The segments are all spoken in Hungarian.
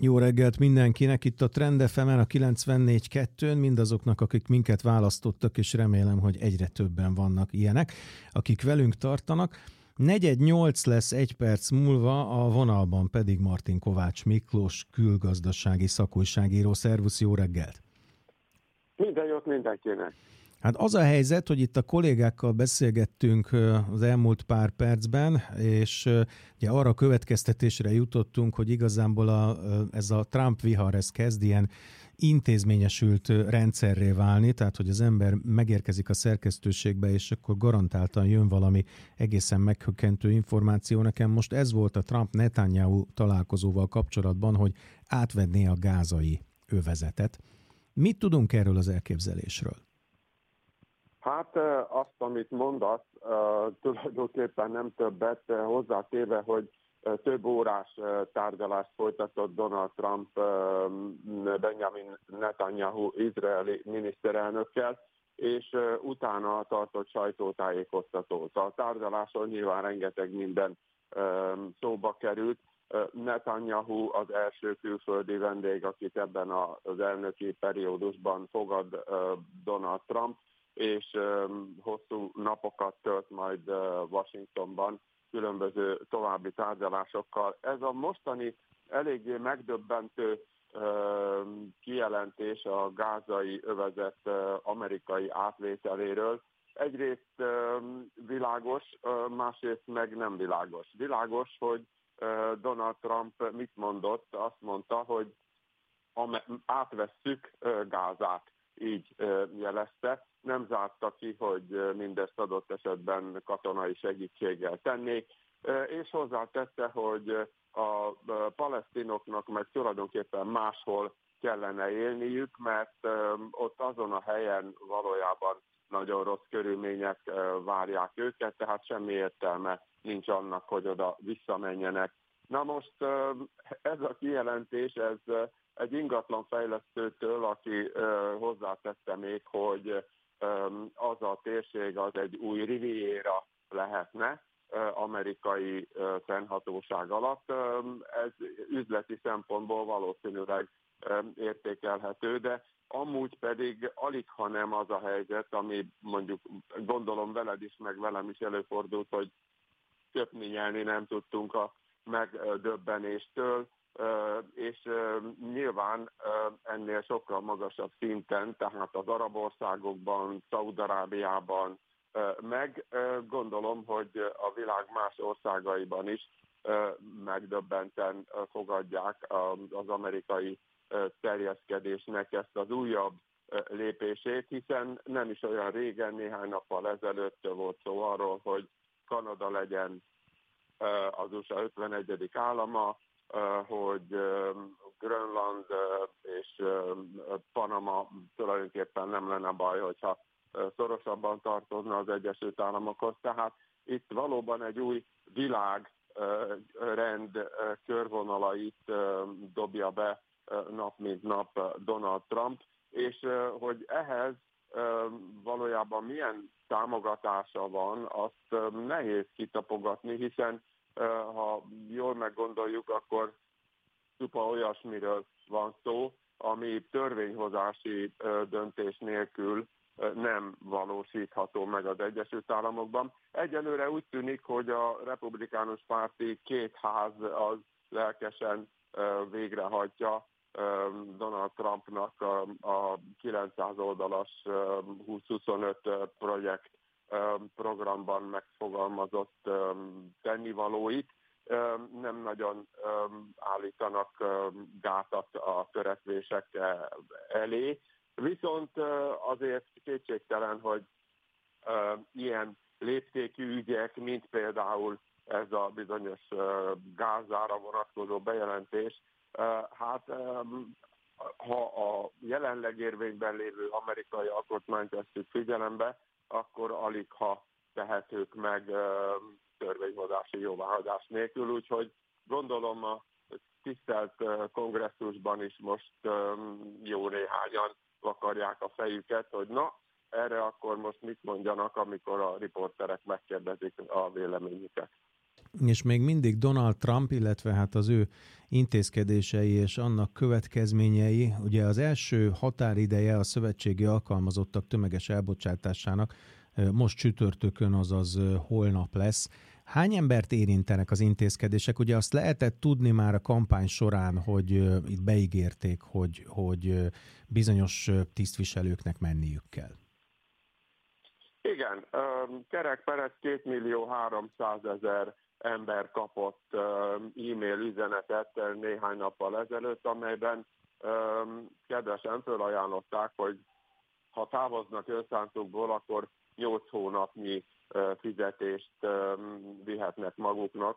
Jó reggelt mindenkinek, itt a Trend FM-en a 94.2-n, mindazoknak, akik minket választottak, és remélem, hogy egyre többen vannak ilyenek, akik velünk tartanak. 4:08 lesz 1 perc múlva, a vonalban pedig Martin Kovács Miklós, külgazdasági szakújságíró. Szervusz, jó reggelt! Minden jót mindenkinek! Hát az a helyzet, hogy itt a kollégákkal beszélgettünk az elmúlt pár percben, és ugye arra a következtetésre jutottunk, hogy igazából ez a Trump vihar, ez kezd ilyen intézményesült rendszerré válni, tehát hogy az ember megérkezik a szerkesztőségbe, és akkor garantáltan jön valami egészen meghökkentő információ. Nekem most ez volt a Trump-Netanyahu találkozóval kapcsolatban, hogy átvenné a gázai övezetet. Mit tudunk erről az elképzelésről? Hát azt, amit mondasz, tulajdonképpen nem többet, hozzátéve, hogy több órás tárgyalást folytatott Donald Trump Benjamin Netanyahu izraeli miniszterelnökkel, és utána tartott sajtótájékoztatót. A tárgyaláson nyilván rengeteg minden szóba került. Netanyahu az első külföldi vendég, akit ebben az elnöki periódusban fogad Donald Trump, és hosszú napokat tölt majd Washingtonban különböző további tárgyalásokkal. Ez a mostani eléggé megdöbbentő kijelentés a gázai övezet amerikai átvételéről egyrészt világos, másrészt meg nem világos. Világos, hogy Donald Trump mit mondott? Azt mondta, hogy átvesszük Gázát, így jelezte. Nem zárta ki, hogy mindezt adott esetben katonai segítséggel tennék, és hozzátette, hogy a palesztinoknak meg tulajdonképpen máshol kellene élniük, mert ott azon a helyen valójában nagyon rossz körülmények várják őket, tehát semmi értelme nincs annak, hogy oda visszamenjenek. Na most ez a kijelentés, ez egy ingatlanfejlesztőtől, aki hozzátette még, hogy az a térség az egy új riviera lehetne amerikai fennhatóság alatt. Ez üzleti szempontból valószínűleg értékelhető, de amúgy pedig aligha nem az a helyzet, ami mondjuk gondolom veled is, meg velem is előfordult, hogy köpni-nyelni nem tudtunk a megdöbbenéstől, és nyilván ennél sokkal magasabb szinten, tehát az arab országokban, Szaúd-Arábiában, meg gondolom, hogy a világ más országaiban is megdöbbenten fogadják az amerikai terjeszkedésnek ezt az újabb lépését, hiszen nem is olyan régen, néhány nappal ezelőtt volt szó arról, hogy Kanada legyen az USA 51. állama, hogy Grönland és Panama tulajdonképpen nem lenne baj, hogyha szorosabban tartozna az Egyesült Államokhoz. Tehát itt valóban egy új világrend körvonalait dobja be nap mint nap Donald Trump, és hogy ehhez valójában milyen támogatása van, azt nehéz kitapogatni, hiszen ha jól meggondoljuk, akkor csupa olyasmiről van szó, ami törvényhozási döntés nélkül nem valósítható meg az Egyesült Államokban. Egyelőre úgy tűnik, hogy a republikánus párti két ház az lelkesen végrehajtja Donald Trumpnak a 900 oldalas 2025 projekt programban megfogalmazott tennivalóit. Nem nagyon állítanak gátat a törekvések elé, viszont azért kétségtelen, hogy ilyen léptékű ügyek, mint például ez a bizonyos gázára vonatkozó bejelentés, hát ha a jelenleg érvényben lévő amerikai alkotmányt vesszük figyelembe, akkor aligha tehetők meg törvényhozási jóváhagyás nélkül, úgyhogy gondolom a tisztelt kongresszusban is most jó néhányan vakarják a fejüket, hogy na, erre akkor most mit mondjanak, amikor a riporterek megkérdezik a véleményüket. és még mindig Donald Trump, illetve hát az ő intézkedései és annak következményei, ugye az első határideje a szövetségi alkalmazottak tömeges elbocsátásának most csütörtökön, azaz holnap lesz. Hány embert érintenek az intézkedések? Ugye azt lehetett tudni már a kampány során, hogy itt beígérték, hogy bizonyos tisztviselőknek menniük kell. Igen, kerek-perec 2.300.000 ember kapott e-mail üzenetet néhány nappal ezelőtt, amelyben kedvesen felajánlották, hogy ha távoznak önszántukból, akkor 8 hónapnyi fizetést vihetnek maguknak,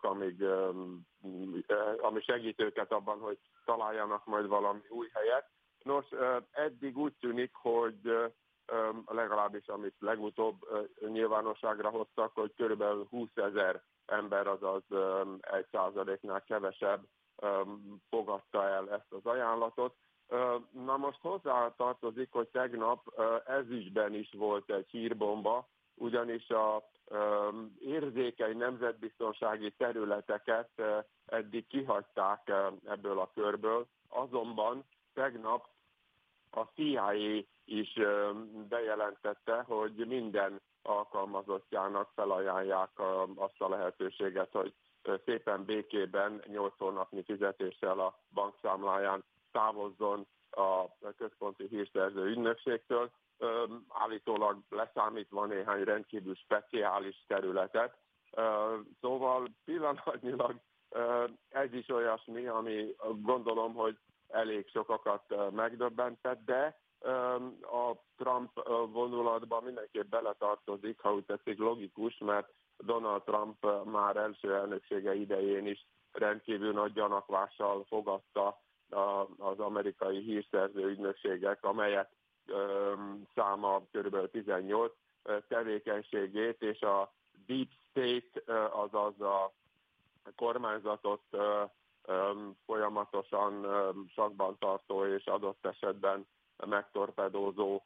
ami segít őket abban, hogy találjanak majd valami új helyet. Nos, eddig úgy tűnik, hogy legalábbis amit legutóbb nyilvánosságra hoztak, hogy körülbelül 20 000 ember, azaz 1%-nál kevesebb fogadta el ezt az ajánlatot. Na most hozzá tartozik, hogy tegnap ez ügyben is volt egy hírbomba, ugyanis a érzékeny nemzetbiztonsági területeket eddig kihagyták ebből a körből, azonban tegnap a CIA is bejelentette, hogy minden alkalmazottjának felajánlják azt a lehetőséget, hogy szépen békében 8 hónapnyi fizetéssel a bankszámláján távozzon a központi hírszerző ügynökségtől, állítólag leszámítva néhány rendkívül speciális területet. Szóval pillanatnyilag ez is olyasmi, ami gondolom, hogy elég sokakat megdöbbentett, de a Trump vonulatban mindenképp beletartozik, ha úgy tetszik, logikus, mert Donald Trump már első elnöksége idején is rendkívül nagy gyanakvással fogadta az amerikai hírszerző ügynökségek, amelyek száma kb. 18 tevékenységét, és a Deep State, azaz a kormányzatot folyamatosan sakban tartó és adott esetben megtorpedózó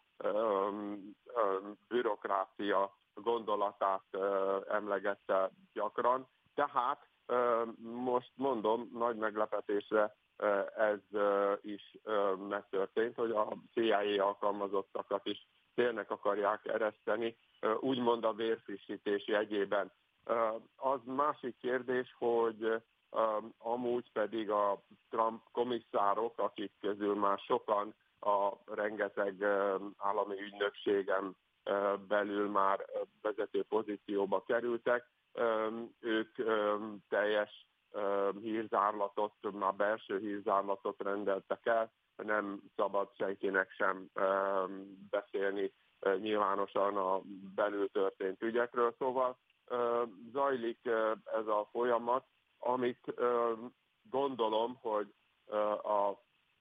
bürokrácia gondolatát emlegette gyakran. Tehát most mondom, nagy meglepetésre ez is megtörtént, hogy a CIA alkalmazottakat is tényleg akarják ereszteni, úgymond a vérfrissítés jegyében. Az másik kérdés, hogy amúgy pedig a Trump komisszárok, akik közül már sokan a rengeteg állami ügynökségen belül már vezető pozícióba kerültek, ők teljes hírzárlatot, már belső hírzárlatot rendeltek el, nem szabad senkinek sem beszélni nyilvánosan a belül történt ügyekről. Szóval zajlik ez a folyamat, amit gondolom, hogy a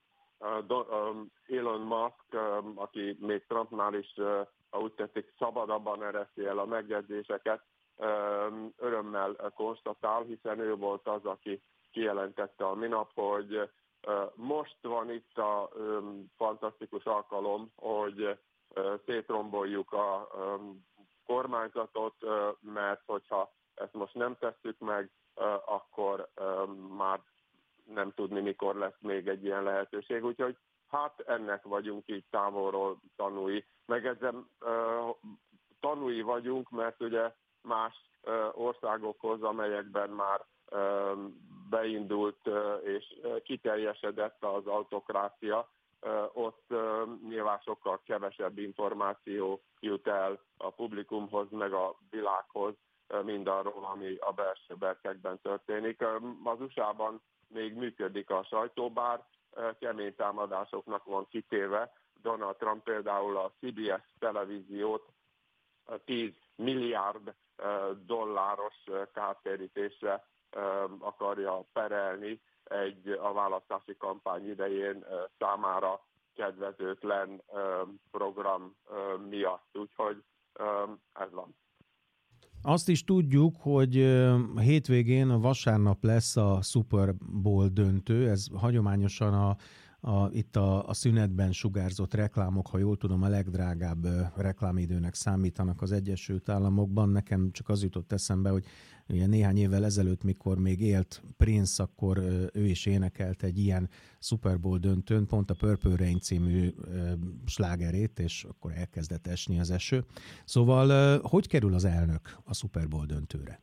Elon Musk, aki még Trumpnál is, úgy tetszik, szabadabban ereszi el a megjegyzéseket, örömmel konstatál, hiszen ő volt az, aki kijelentette a minap, hogy most van itt a fantasztikus alkalom, hogy szétromboljuk a kormányzatot, mert hogyha ezt most nem tesszük meg, akkor már nem tudni, mikor lesz még egy ilyen lehetőség. Úgyhogy hát ennek vagyunk így távolról tanúi. Meg ezzel tanúi vagyunk, mert ugye más országokhoz, amelyekben már beindult és kiteljesedett az autokrácia, ott nyilván sokkal kevesebb információ jut el a publikumhoz, meg a világhoz, mindarról, ami a belső berkekben történik. Az USA-ban még működik a sajtó, bár kemény támadásoknak van kitéve. Donald Trump például a CBS televíziót 10 milliárd dolláros kártérítésre akarja perelni a választási kampány idején számára kedvezőtlen program miatt. Úgyhogy ez van. Azt is tudjuk, hogy hétvégén vasárnap lesz a Super Bowl döntő, ez hagyományosan itt a szünetben sugárzott reklámok, ha jól tudom, a legdrágább reklámidőnek számítanak az Egyesült Államokban. Nekem csak az jutott eszembe, hogy ugye néhány évvel ezelőtt, mikor még élt Prince, akkor ő is énekelt egy ilyen Super Bowl döntőn, pont a Purple Rain című slágerét, és akkor elkezdett esni az eső. Szóval hogy kerül az elnök a Super Bowl döntőre?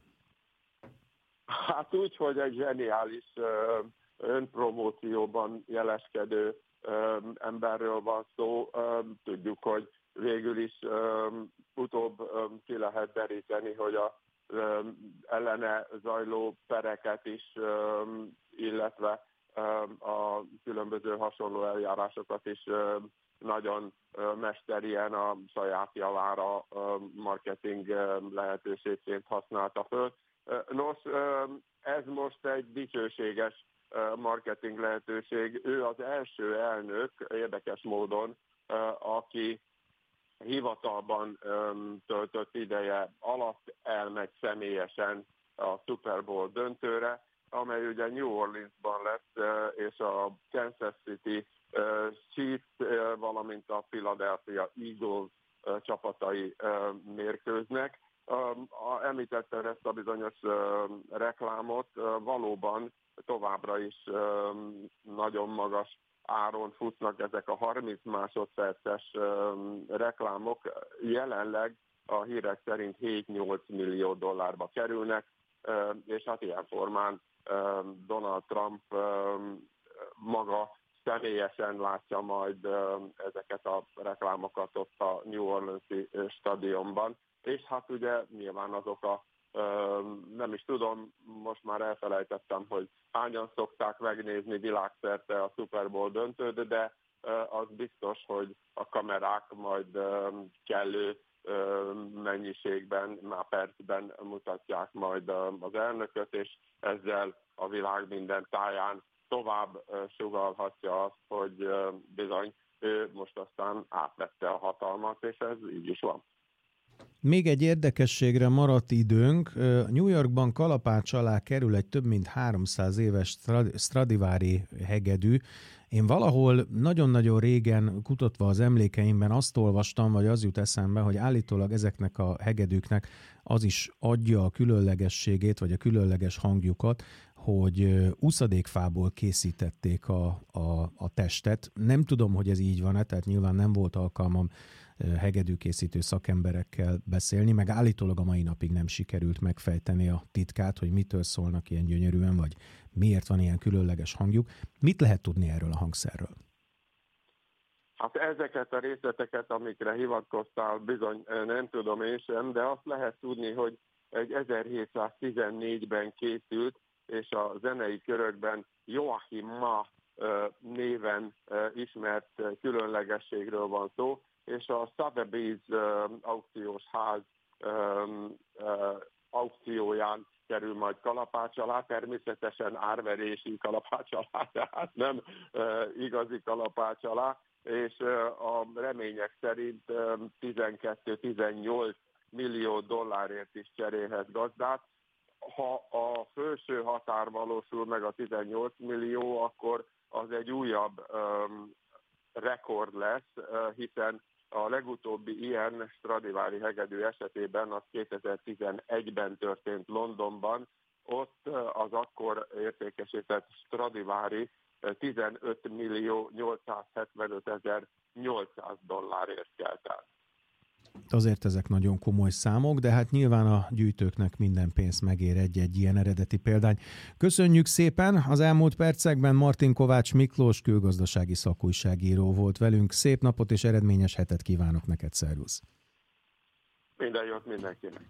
Hát úgy, hogy egy zseniális önpromócióban jeleskedő emberről van szó. Tudjuk, hogy végül is utóbb ki lehet deríteni, hogy a ellene zajló pereket is, illetve a különböző hasonló eljárásokat is nagyon mesterien a saját javára marketing lehetőségként használta föl. Nos, ez most egy dicsőséges marketing lehetőség. Ő az első elnök, érdekes módon, aki hivatalban töltött ideje alatt elmegy személyesen a Super Bowl döntőre, amely ugye New Orleansban lesz, és a Kansas City Chiefs, valamint a Philadelphia Eagles csapatai mérkőznek. Említette ezt a bizonyos reklámot, valóban továbbra is nagyon magas áron futnak ezek a 30 másodperces reklámok. Jelenleg a hírek szerint 7-8 millió dollárba kerülnek, és hát ilyen formán Donald Trump maga személyesen látja majd ezeket a reklámokat ott a New Orleans-i stadionban. És hát ugye nyilván azok nem is tudom, most már elfelejtettem, hogy hányan szokták megnézni világszerte a Super Bowl döntőt, de az biztos, hogy a kamerák majd kellő mennyiségben, már percben mutatják majd az elnököt, és ezzel a világ minden táján tovább sugallhatja azt, hogy bizony ő most aztán átvette a hatalmat, és ez így is van. Még egy érdekességre maradt időnk. New Yorkban kalapács alá kerül egy több mint 300 éves Stradivari hegedű. Én valahol nagyon-nagyon régen kutatva az emlékeimben azt olvastam, vagy az jut eszembe, hogy állítólag ezeknek a hegedűknek az is adja a különlegességét, vagy a különleges hangjukat, hogy uszadékfából készítették a testet. Nem tudom, hogy ez így van-e, tehát nyilván nem volt alkalmam hegedűkészítő szakemberekkel beszélni, meg állítólag a mai napig nem sikerült megfejteni a titkát, hogy mitől szólnak ilyen gyönyörűen, vagy miért van ilyen különleges hangjuk. Mit lehet tudni erről a hangszerről? Hát ezeket a részleteket, amikre hivatkoztál, bizony nem tudom én sem, de azt lehet tudni, hogy egy 1714-ben készült, és a zenei körökben Joachim Ma néven ismert különlegességről van szó, és a Sotheby's aukciós ház aukcióján kerül majd kalapács alá, természetesen árverési kalapács alá, tehát nem igazi kalapács alá, és a remények szerint 12-18 millió dollárért is cserélhet gazdát. Ha a felső határ valósul meg a 18 millió, akkor az egy újabb rekord lesz, hiszen a legutóbbi ilyen Stradivari hegedű esetében az 2011-ben történt Londonban, ott az akkor értékesített Stradivari 15 millió 875 800 dollárért kelt el. Azért ezek nagyon komoly számok, de hát nyilván a gyűjtőknek minden pénz megér egy ilyen eredeti példány. Köszönjük szépen! Az elmúlt percekben Martin Kovács Miklós külgazdasági szakújságíró volt velünk. Szép napot és eredményes hetet kívánok neked, szervusz! Minden jót mindenkinek!